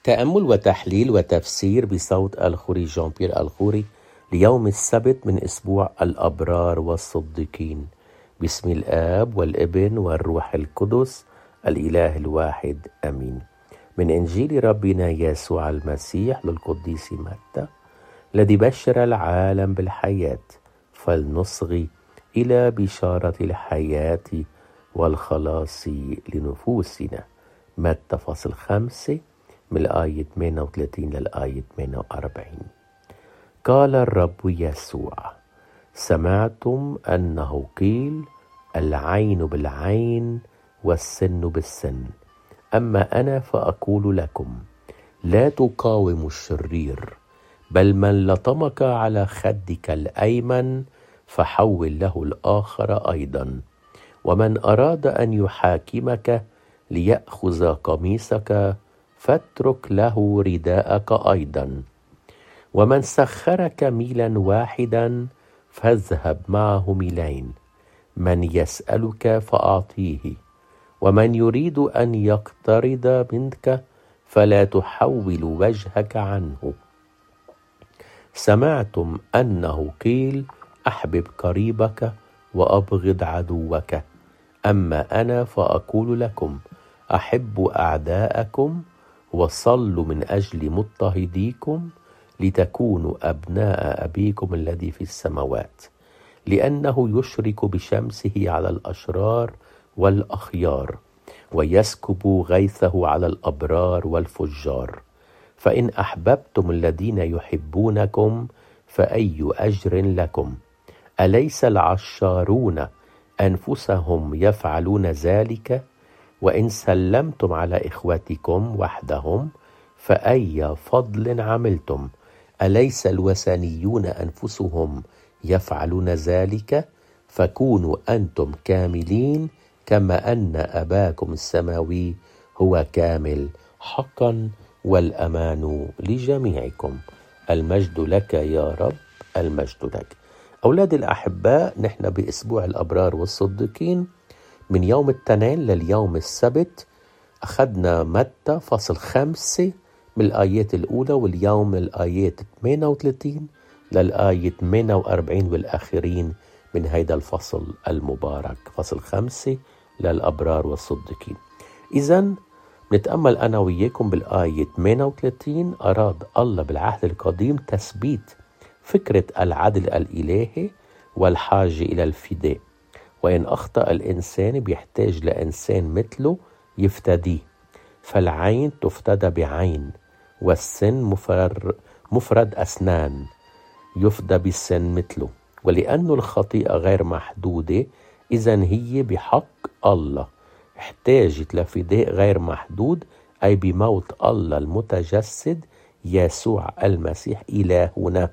تأمل وتحليل وتفسير بصوت الخوري جان بيير الخوري ليوم السبت من أسبوع الأبرار والصديقين. باسم الآب والابن والروح القدس الإله الواحد آمين. من إنجيل ربنا يسوع المسيح للقديس متى الذي بشر العالم بالحياة، فلنصغي إلى بشارة الحياة والخلاص لنفوسنا. متى فصل 5 من الآية 38 للآية 48. قال الرب يسوع: سمعتم أنه قيل العين بالعين والسن بالسن، أما أنا فأقول لكم لا تقاوموا الشرير، بل من لطمك على خدك الأيمن فحول له الآخر أيضا، ومن أراد أن يحاكمك ليأخذ قميصك فاترك له رداءك أيضا، ومن سخرك ميلا واحدا فاذهب معه ميلين، من يسألك فأعطيه، ومن يريد أن يقترض منك فلا تحول وجهك عنه. سمعتم أنه قيل أحبب قريبك وأبغض عدوك، أما أنا فأقول لكم أحبوا أعداءكم وصلوا من أجل مضطهديكم لتكونوا أبناء أبيكم الذي في السماوات، لأنه يشرك بشمسه على الأشرار والأخيار ويسكب غيثه على الأبرار والفجار. فإن أحببتم الذين يحبونكم فأي أجر لكم؟ أليس العشارون أنفسهم يفعلون ذلك؟ وإن سلمتم على إخوتكم وحدهم فأي فضل عملتم؟ أليس الوثنيون أنفسهم يفعلون ذلك؟ فكونوا أنتم كاملين كما أن أباكم السماوي هو كامل حقا، والأمان لجميعكم. المجد لك يا رب، المجد لك. أولاد الأحباء، نحن بأسبوع الأبرار والصديقين من يوم الاثنين لليوم السبت. أخذنا متى فصل 5 من الآيات الأولى، واليوم الآيات 38 للآية 48 والآخرين من هيدا الفصل المبارك، فصل 5 للأبرار والصديقين. إذن نتأمل أنا وياكم بالآية 38. أراد الله بالعهد القديم تثبيت فكرة العدل الإلهي والحاجة إلى الفداء، وإن أخطأ الإنسان بيحتاج لإنسان مثله يفتديه، فالعين تفتدى بعين، والسن مفرد أسنان يفدى بالسن مثله. ولأن الخطيئة غير محدودة، إذن هي بحق الله احتاجت لفداء غير محدود، أي بموت الله المتجسد يسوع المسيح إلهنا.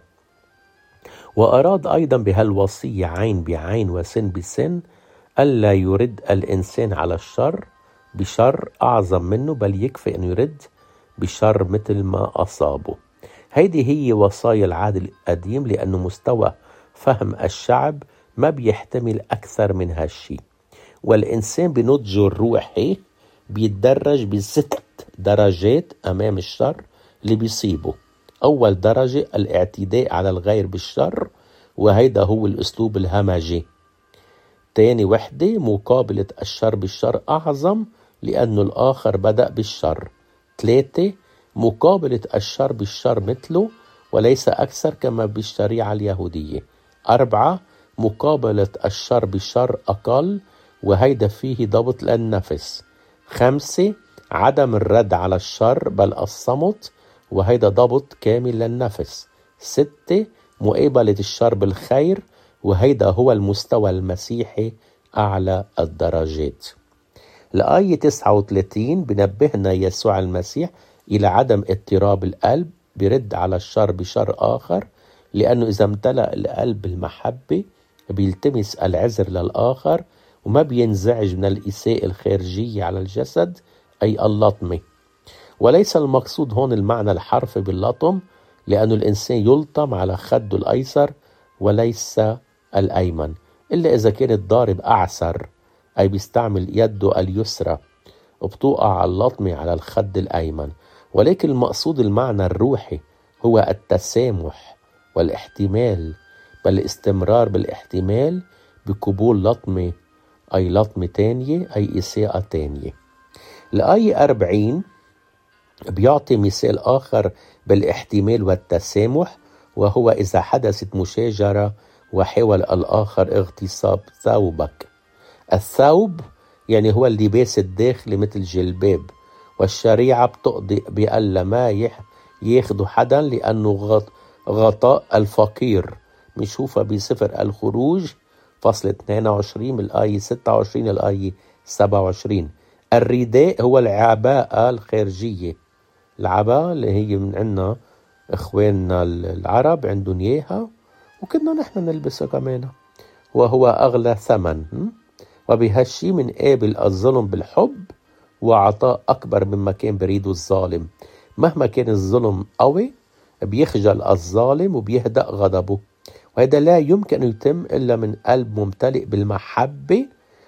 وأراد أيضا بهالوصية عين بعين وسن بسن ألا يرد الإنسان على الشر بشر أعظم منه، بل يكفي أن يرد بشر مثل ما أصابه. هيدي هي وصايا العهد القديم، لأنه مستوى فهم الشعب ما بيحتمل أكثر من هالشي. والإنسان بنضجه الروحي بيتدرج ب6 درجات أمام الشر اللي بيصيبه. أول درجة الاعتداء على الغير بالشر، وهيدا هو الأسلوب الهمجي. تاني وحدة مقابلة الشر بالشر أعظم، لأنه الآخر بدأ بالشر. 3 مقابلة الشر بالشر مثله وليس أكثر كما بالشريعة اليهودية. 4 مقابلة الشر بالشر أقل، وهيدا فيه ضبط للنفس. 5 عدم الرد على الشر بل الصمت، وهيدا ضبط كامل للنفس. 6 مقابلة الشر بالخير، وهيدا هو المستوى المسيحي أعلى الدرجات. الآية 39 بنبهنا يسوع المسيح إلى عدم اضطراب القلب برد على الشر بشر آخر، لأنه إذا امتلأ القلب المحبة بيلتمس العذر للآخر وما بينزعج من الإساءة الخارجية على الجسد، أي اللطمة. وليس المقصود هون المعنى الحرفي باللطم، لأن الإنسان يلطم على خده الأيسر وليس الأيمن، إلا إذا كان الضارب أعسر، أي بيستعمل يده اليسرى وبتوقع اللطمة على الخد الأيمن. ولكن المقصود المعنى الروحي هو التسامح والاحتمال، بل الاستمرار بالاحتمال بقبول لطمة، أي لطمة تانية، أي إساءة تانية. الآية 40 بيعطي مثال آخر بالاحتمال والتسامح، وهو إذا حدثت مشاجرة وحاول الآخر اغتصاب ثوبك. الثوب يعني هو اللباس الداخلي مثل جلباب، والشريعة بتقضي بألا ما ياخدوا حدا لأنه غطاء الفقير. بنشوفها بسفر الخروج فصل 22 من الآية 26 للآية 27. الرداء هو العباءة الخارجية، العباءة اللي هي من عنا إخواننا العرب عندهم إياها وكنا نحن نلبسها كمان، وهو أغلى ثمن. وبهالشي من قابل الظلم بالحب وعطاء أكبر مما كان بريده الظالم. مهما كان الظلم قوي بيخجل الظالم وبيهدأ غضبه، وهذا لا يمكن أن يتم إلا من قلب ممتلئ بالمحبة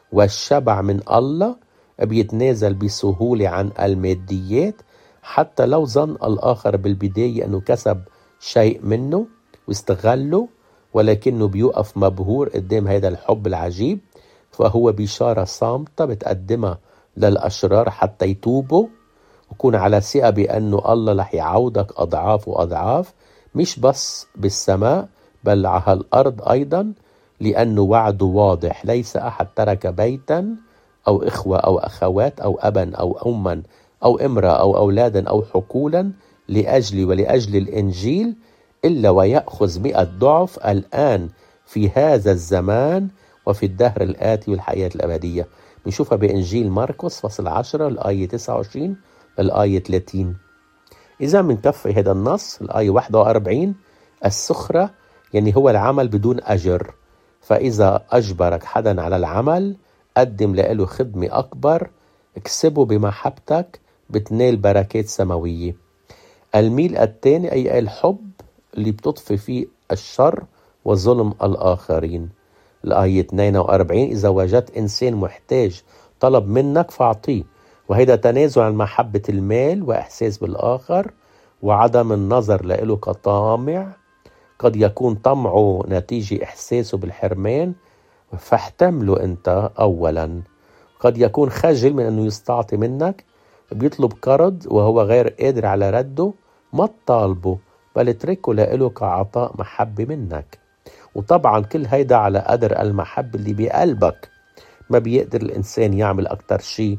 والشبع من الله، بيتنازل بسهولة عن الماديات حتى لو ظن الآخر بالبداية أنه كسب شيء منه واستغله، ولكنه بيوقف مبهور قدام هذا الحب العجيب. فهو بشارة صامتة بتقدمها للأشرار حتى يتوبوا، وكون على ثقة بأنه الله رح يعوضك أضعاف وأضعاف، مش بس بالسماء بل على الأرض أيضا، لأنه وعده واضح. ليس أحد ترك بيتا أو إخوة أو أخوات أو أبا أو أما أو امرأة أو أولادا أو حقولا لأجلي ولأجل الإنجيل إلا ويأخذ 100 ضعف الآن في هذا الزمان وفي الدهر الآتي والحياة الأبدية. بنشوفها بإنجيل مرقس فصل 10 الآية 29 للآية 30. إذا منكفي هذا النص الآية 41 السخرة يعني هو العمل بدون أجر، فإذا أجبرك حدا على العمل قدم له خدمة أكبر، اكسبه بمحبتك بتنال بركات سماوية. الميل الثاني أي الحب اللي بتطفي فيه الشر وظلم الآخرين. الآية 42 إذا وجدت إنسان محتاج طلب منك فاعطيه، وهذا تنازل عن محبة المال وإحساس بالآخر وعدم النظر له كطامع. قد يكون طمعه نتيجة إحساسه بالحرمان، فاحتمله أنت أولا. قد يكون خجل من أنه يستعطي منك، بيطلب قرض وهو غير قادر على رده، ما تطالبه بل اتركه له كعطاء محبة منك. وطبعا كل هيدا على قدر المحبة اللي بقلبك. ما بيقدر الإنسان يعمل أكتر شيء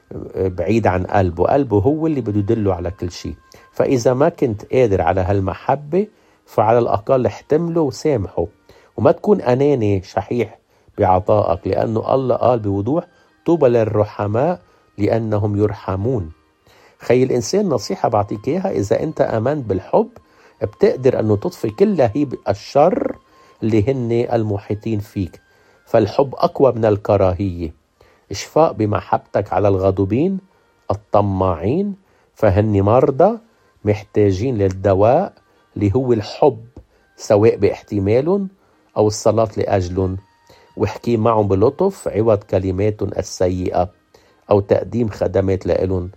بعيد عن قلبه هو اللي بده يدله على كل شيء. فإذا ما كنت قادر على هالمحبة فعلى الأقل احتمله وسامحه، وما تكون أناني شحيح بعطائك، لأنه الله قال بوضوح طوبى للرحماء لأنهم يرحمون. خي الإنسان نصيحة بعطيك إياها، إذا أنت آمنت بالحب بتقدر أنه تطفي كل لهيب الشر اللي هن المحيطين فيك. فالحب أقوى من الكراهية. اشفاق بمحبتك على الغضوبين الطماعين، فهن مرضى محتاجين للدواء اللي هو الحب، سواء باحتمال أو الصلاة لأجلهم، واحكي معهم بلطف عوض كلماتهم السيئة أو تقديم خدمات لهم.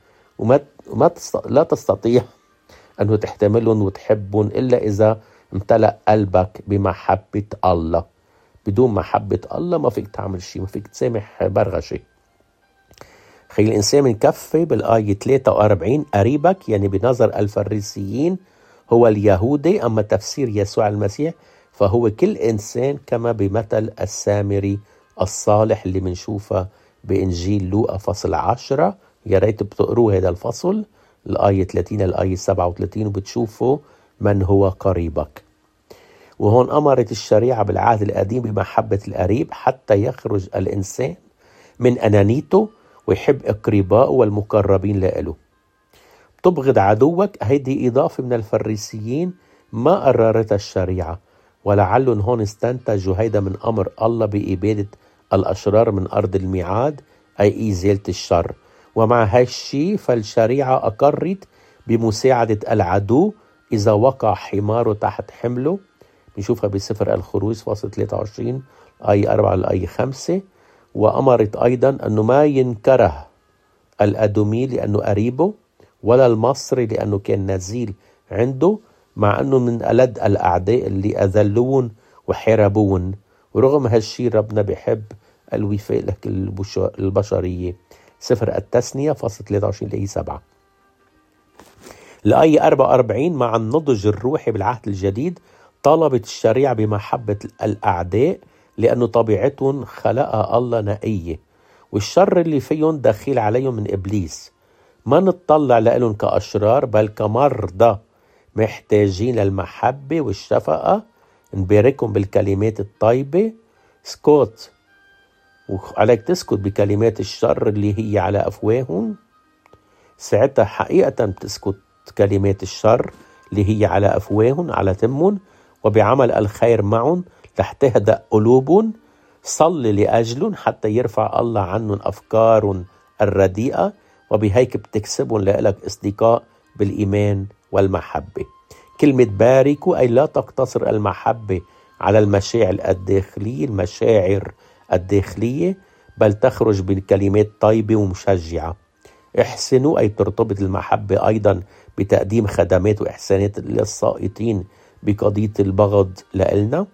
لا تستطيع أنه تحتملهم وتحبهم إلا إذا امتلأ قلبك بمحبة الله. بدون محبة الله ما فيك تعمل شيء، ما فيك تسامح برغشة. خلي الإنسان من كفة بالآية 43 قريبك يعني بنظر الفريسيين هو اليهودي، أما تفسير يسوع المسيح فهو كل إنسان، كما بمثل السامري الصالح اللي منشوفه بإنجيل لوقا فصل 10. يا ريت بتقروا هذا الفصل الآية 30 الآية 37 وبتشوفوا من هو قريبك. وهون أمرت الشريعة بالعهد القديم بمحبة القريب حتى يخرج الإنسان من أنانيته ويحب أقربائه والمقربين له. تبغض عدوك، هيدي إضافة من الفريسيين ما قررتها الشريعة، ولعلهم هون استنتجوا هيدا من أمر الله بإبادة الأشرار من أرض الميعاد، أي إزالة الشر. ومع هالشي فالشريعة أقرت بمساعدة العدو إذا وقع حماره تحت حمله. نشوفها بسفر الخروج فصل 23 آية 4 لآية 5. وأمرت أيضا أنه ما ينكره الأدومي لأنه قريبه، ولا المصري لأنه كان نزيل عنده، مع أنه من ألد الأعداء اللي أذلون وحاربون. ورغم هالشي ربنا بيحب الوفاء لك البشرية. سفر التثنية فصل 23 لآية 7. الآية 44: مع النضج الروحي بالعهد الجديد طالبت الشريعة بمحبة الأعداء لأنه طبيعتهم خلقها الله نقية، والشر اللي فيهم دخيل عليهم من إبليس. ما نتطلع لهم كأشرار بل كمرضى محتاجين للمحبة والشفقة. نباركهم بالكلمات الطيبة. اسكت، وعليك تسكت بكلمات الشر اللي هي على أفواههم. ساعتها حقيقة بتسكت كلمات الشر اللي هي على أفواههم على تمهم، وبعمل الخير معهم رح تهدأ قلوبهم. صلي لأجلهم حتى يرفع الله عنهم أفكارهم الرديئة، وبهيك بتكسبهم لك أصدقاء بالإيمان والمحبة. كلمة باركوا أي لا تقتصر المحبة على المشاعر الداخلية، بل تخرج بكلمات طيبة ومشجعة. احسنوا أي ترتبط المحبة أيضا بتقديم خدمات وإحسانات للسائطين بقضية البغض لإلنا.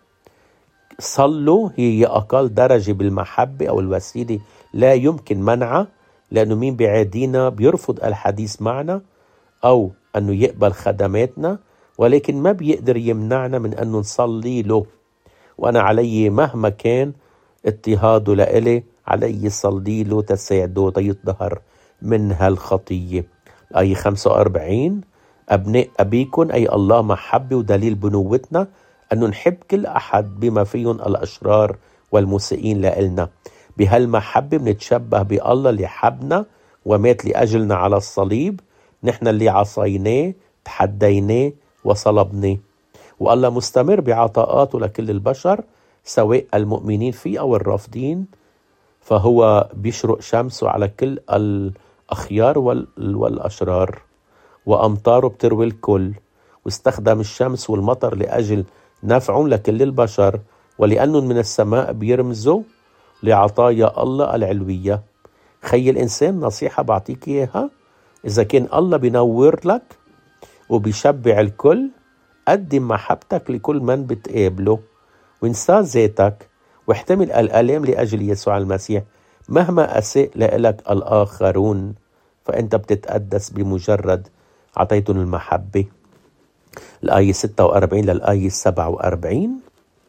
صلوا هي أقل درجة بالمحبة أو الوسيلة لا يمكن منعها، لأنه مين بعادينا بيرفض الحديث معنا أو أنه يقبل خدماتنا، ولكن ما بيقدر يمنعنا من أنه نصلي له. وأنا علي مهما كان اضطهاده لإلي علي صلي له تساعده تيطهر من هالخطية. آية 45: أبناء أبيكم أي الله محبة، ودليل بنوتنا أنه نحب كل أحد بما فيهم الأشرار والمسيئين لإلنا. بهالمحبة بنتشبه بالله اللي حبنا ومات لأجلنا على الصليب. نحن اللي عصيناه تحديناه وصلبناه. والله مستمر بعطاءاته لكل البشر سواء المؤمنين فيه أو الرافضين، فهو بيشرق شمسه على كل الأخيار والأشرار، وأمطاره بتروي الكل. واستخدم الشمس والمطر لأجل نفع لكل البشر، ولأنهم من السماء بيرمزوا لعطايا الله العلوية. خي الإنسان نصيحة بعطيك إياها: إذا كان الله بينور لك وبيشبع الكل، قدم محبتك لكل من بتقابله، وانسى ذاتك، واحتمل الآلام لأجل يسوع المسيح مهما أساء لك الآخرون، فأنت بتتقدس بمجرد عطيتهم المحبة. الآية 46 للآية 47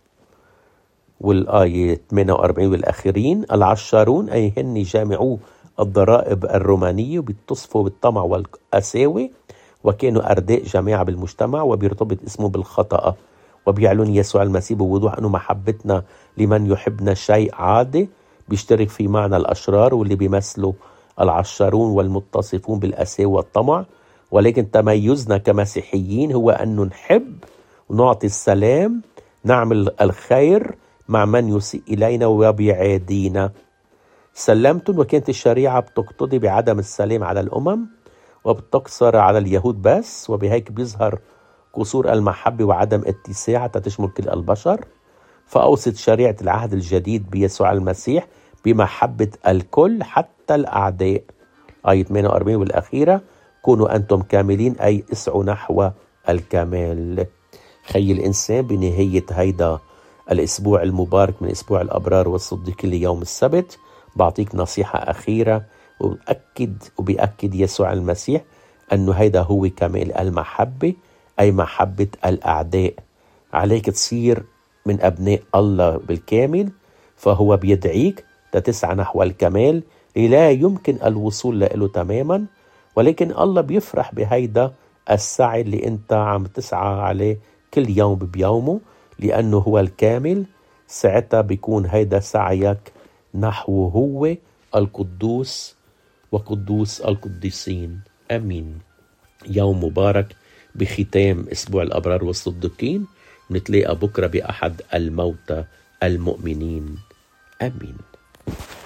والآية 48 والأخيرين: العشارون أي هن جامعو الضرائب الرومانية، وبيتصفوا بالطمع والقساوة، وكانوا أرداء جماعة بالمجتمع، وبيرتبط اسمه بالخطأ. وبيعلن يسوع المسيح بوضوح أنه محبتنا لمن يحبنا شيء عادي بيشترك في معنى الأشرار واللي بيمثلوا العشارون والمتصفون بالقساوة والطمع. ولكن تميزنا كمسيحيين هو أنه نحب ونعطي السلام، نعمل الخير مع من يسيء إلينا وبيعادينا. سلمتم، وكانت الشريعة بتقتضي بعدم السلام على الأمم وبتقصر على اليهود بس، وبهيك بيظهر قصور المحبة وعدم اتساعها تشمل كل البشر. فأوصت شريعة العهد الجديد بيسوع المسيح بمحبة الكل حتى الأعداء. آية 48 والأخيرة: كونوا أنتم كاملين أي اسعوا نحو الكمال. خي الإنسان بنهاية هيدا الأسبوع المبارك من أسبوع الأبرار والصديقين ليوم السبت بعطيك نصيحة أخيرة، وبأكد يسوع المسيح أنه هيدا هو كمال المحبة، أي محبة الأعداء. عليك تصير من أبناء الله بالكامل، فهو بيدعيك تسعى نحو الكمال لا يمكن الوصول له تماما، ولكن الله بيفرح بهيدا السعي اللي انت عم تسعى عليه كل يوم بيومه، لأنه هو الكامل. ساعتها بيكون هيدا سعيك نحو هو القدوس وقدوس القديسين. أمين. يوم مبارك بختام أسبوع الأبرار والصديقين. نتلاقى بكرة بأحد الموتى المؤمنين. أمين.